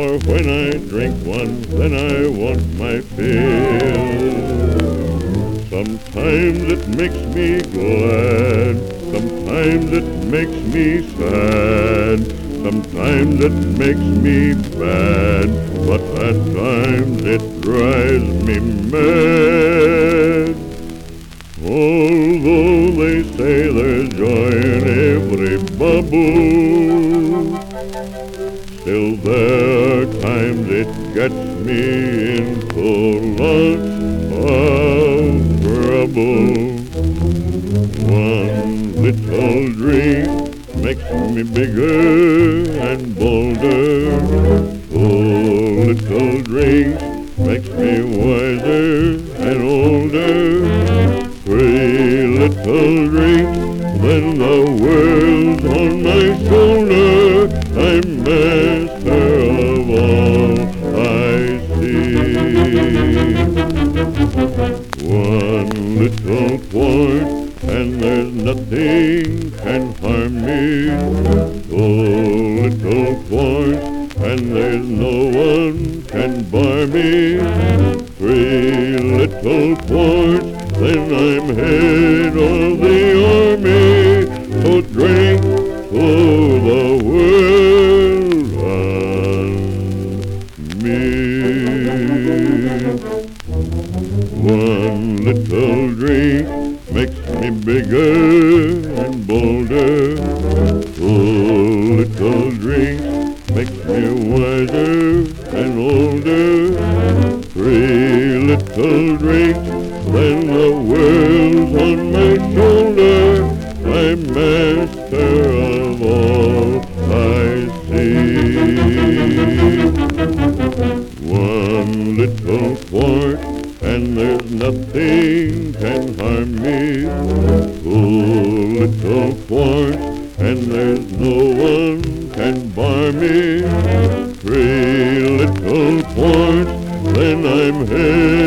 For when I drink one, then I want my fill. Sometimes it makes me glad, sometimes it makes me sad, sometimes it makes me bad, but at times it drives me mad. Although they say there's joy in every bubble, still there are times it gets me into lots of trouble. One little drink makes me bigger and bolder. Two little drinks makes me wiser and older. Three little drinks, then the world's on my shoulder. I'm master of all I see. One little quart, and there's nothing can harm me. Two little quarts, and there's no one can bar me. Three little quarts, then I'm head of the army. So drink to the world and me. One little drink makes me bigger and bolder. Two little drinks makes me wiser and older. Three little drinks, then the world's on my shoulder. I'm master of all I see. One little quart, and there's nothing can harm me. Two little quarts, and there's no one can bar me. Three little quarts, then I'm head